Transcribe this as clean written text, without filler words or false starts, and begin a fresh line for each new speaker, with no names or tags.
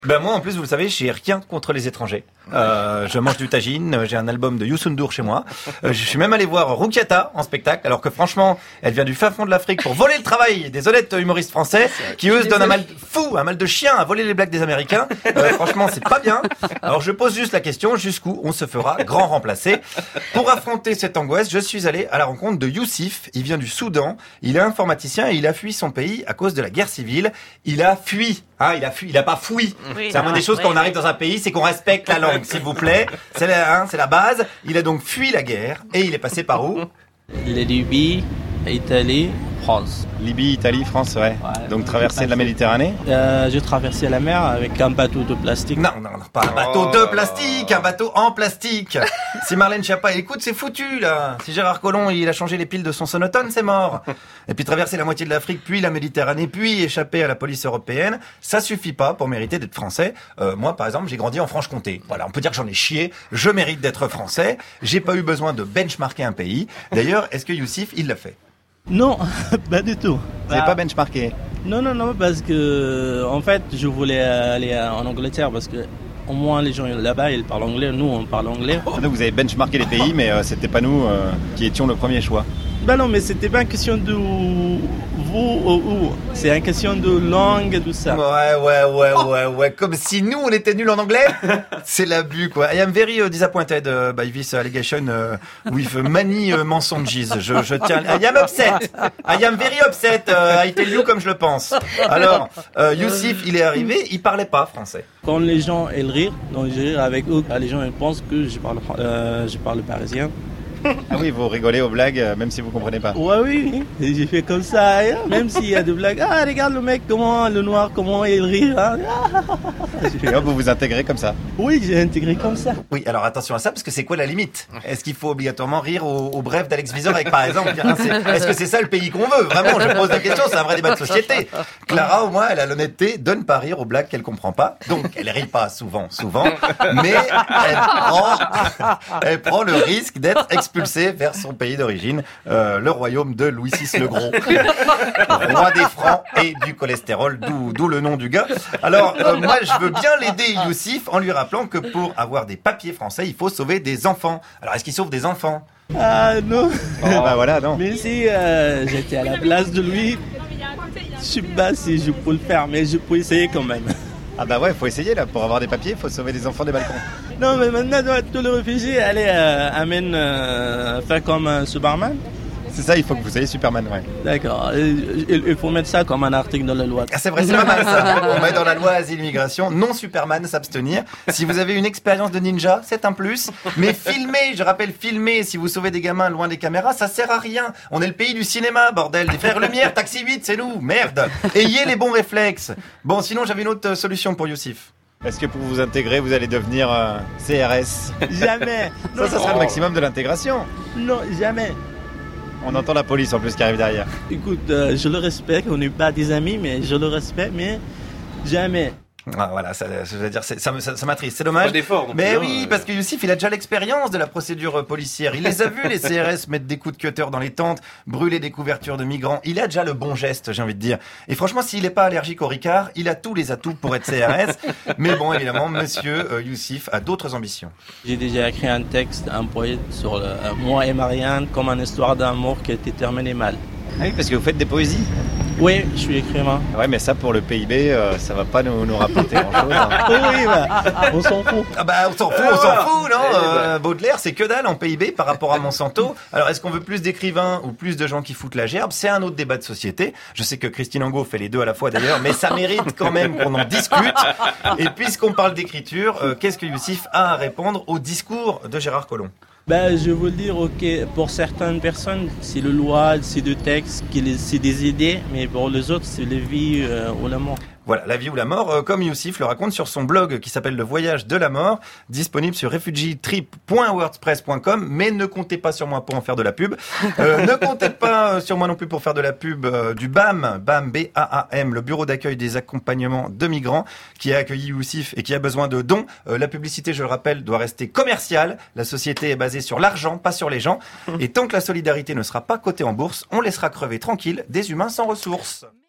Ben moi, en plus, vous le savez, j'ai rien contre les étrangers. Je mange du tagine, j'ai un album de Youssou N'Dour chez moi. Je suis même allé voir Roukiata en spectacle, alors que franchement, elle vient du fin fond de l'Afrique pour voler le travail des honnêtes humoristes français, qui eux se donnent un mal fou, un mal de chien à voler les blagues des Américains. Franchement, c'est pas bien. Alors je pose juste la question, jusqu'où on se fera grand remplacé? Pour affronter cette angoisse, je suis allé à la rencontre de Youssif. Il vient du Soudan, il est informaticien et il a fui son pays à cause de la guerre civile. Il a fui. Il a pas foui.
Oui,
c'est la moindre des choses quand on arrive dans un pays, c'est qu'on respecte la langue, s'il vous plaît. C'est la base. Il a donc fui la guerre et il est passé par où?
Les Libye, Italie, France.
Libye, Italie, France, ouais. Donc traversée de la Méditerranée.
J'ai traversé la mer avec un bateau de plastique.
Non, pas un bateau de plastique, un bateau en plastique. Si Marlène Schiappa écoute, c'est foutu là. Si Gérard Collomb, il a changé les piles de son sonotone, c'est mort. Et puis traverser la moitié de l'Afrique, puis la Méditerranée, puis échapper à la police européenne, ça suffit pas pour mériter d'être français. Moi, par exemple, j'ai grandi en Franche-Comté. Voilà, on peut dire que j'en ai chié. Je mérite d'être français. J'ai pas eu besoin de benchmarker un pays. D'ailleurs, est-ce que Youssif, il l'a fait?
Non, pas du tout.
Vous n'avez pas benchmarké?
Non, parce que en fait, je voulais aller en Angleterre parce que au moins les gens là-bas, ils parlent anglais. Nous, on parle anglais.
Donc vous avez benchmarké les pays, mais c'était pas nous qui étions le premier choix.
Ben non, mais c'était pas une question de vous ou où. C'est une question de langue et tout ça.
Ouais. Comme si nous, on était nuls en anglais. C'est l'abus, quoi. I am very disappointed by this allegation with many mensonges. Je tiens. I am upset. I am very upset. I tell you comme je le pense. Alors, Youssif, il est arrivé, il parlait pas français.
Quand les gens, ils rient, donc je ris avec eux. Les gens, ils pensent que je parle parisien.
Ah oui, vous rigolez aux blagues, même si vous comprenez pas.
Ouais, oui, et j'ai fait comme ça, hein, même s'il y a des blagues. Ah, regarde le mec, le noir, comment il rit. Hein.
Et hop, vous vous intégrez comme ça.
Oui, j'ai intégré comme ça.
Oui, alors attention à ça, parce que c'est quoi la limite? Est-ce qu'il faut obligatoirement rire au bref d'Alex Vizorek, par exemple? Est-ce que c'est ça le pays qu'on veut? Vraiment, je pose la question, c'est un vrai débat de société. Clara, au moins, elle a l'honnêteté de ne pas rire aux blagues qu'elle comprend pas. Donc, elle rit pas souvent, mais elle prend le risque d'être expulsé vers son pays d'origine, le royaume de Louis VI le Gros, roi des francs et du cholestérol, d'où le nom du gars. Alors, moi, je veux bien l'aider, Youssif, en lui rappelant que pour avoir des papiers français, il faut sauver des enfants. Alors, est-ce qu'il sauve des enfants?
Ah non.
Bah voilà, non.
Mais si j'étais à la place de lui, je sais pas si je peux le faire, mais je peux essayer quand même.
Ah bah ouais, faut essayer là, pour avoir des papiers, faut sauver des enfants des balcons.
Non, mais maintenant, tous les réfugiés, allez, faire comme un Superman.
C'est ça, il faut que vous soyez Superman, ouais.
D'accord, il faut mettre ça comme un article dans la loi.
Ah, c'est vrai, c'est pas mal ça. On met dans la loi asile-immigration, non Superman, s'abstenir. Si vous avez une expérience de ninja, c'est un plus. Mais filmer, je rappelle, filmer, si vous sauvez des gamins loin des caméras, ça sert à rien. On est le pays du cinéma, bordel. Des frères Lumière, Taxi 8, c'est nous, merde. Ayez les bons réflexes. Bon, sinon, j'avais une autre solution pour Youssif. Est-ce que pour vous intégrer, vous allez devenir CRS?
Jamais.
Ça sera le maximum de l'intégration.
Non, jamais.
On entend la police en plus qui arrive derrière.
Écoute, je le respecte, on n'est pas des amis, mais je le respecte, mais jamais.
Ah, voilà, ça m'attriste, c'est dommage. Mais oui, parce que Youssif, il a déjà l'expérience de la procédure policière. Il les a vus, les CRS, mettre des coups de cutter dans les tentes, brûler des couvertures de migrants. Il a déjà le bon geste, j'ai envie de dire. Et franchement, s'il n'est pas allergique au Ricard, il a tous les atouts pour être CRS. Mais bon, évidemment, monsieur Youssif a d'autres ambitions.
J'ai déjà écrit un texte, un poème sur moi et Marianne, comme une histoire d'amour qui a été terminée mal.
Ah oui, parce que vous faites des poésies.
Oui, je suis écrivain.
Ouais, mais ça, pour le PIB, ça va pas nous rapporter grand-chose. Hein.
Oui, on s'en fout.
Ah bah, on s'en fout, non Baudelaire, c'est que dalle en PIB par rapport à Monsanto. Alors, est-ce qu'on veut plus d'écrivains ou plus de gens qui foutent la gerbe? C'est un autre débat de société. Je sais que Christine Angot fait les deux à la fois d'ailleurs, mais ça mérite quand même qu'on en discute. Et puisqu'on parle d'écriture, qu'est-ce que Youssif a à répondre au discours de Gérard Collomb?
Je veux dire, ok, pour certaines personnes, c'est le loi, c'est le texte, c'est des idées, mais pour les autres, c'est la vie ou la mort.
Voilà, la vie ou la mort, comme Youssif le raconte sur son blog qui s'appelle Le Voyage de la Mort, disponible sur refugeetrip.wordpress.com, mais ne comptez pas sur moi pour en faire de la pub. Ne comptez pas sur moi non plus pour faire de la pub du BAM, B-A-A-M, le bureau d'accueil des accompagnements de migrants, qui a accueilli Youssif et qui a besoin de dons. La publicité, je le rappelle, doit rester commerciale. La société est basée sur l'argent, pas sur les gens. Et tant que la solidarité ne sera pas cotée en bourse, on laissera crever tranquille des humains sans ressources.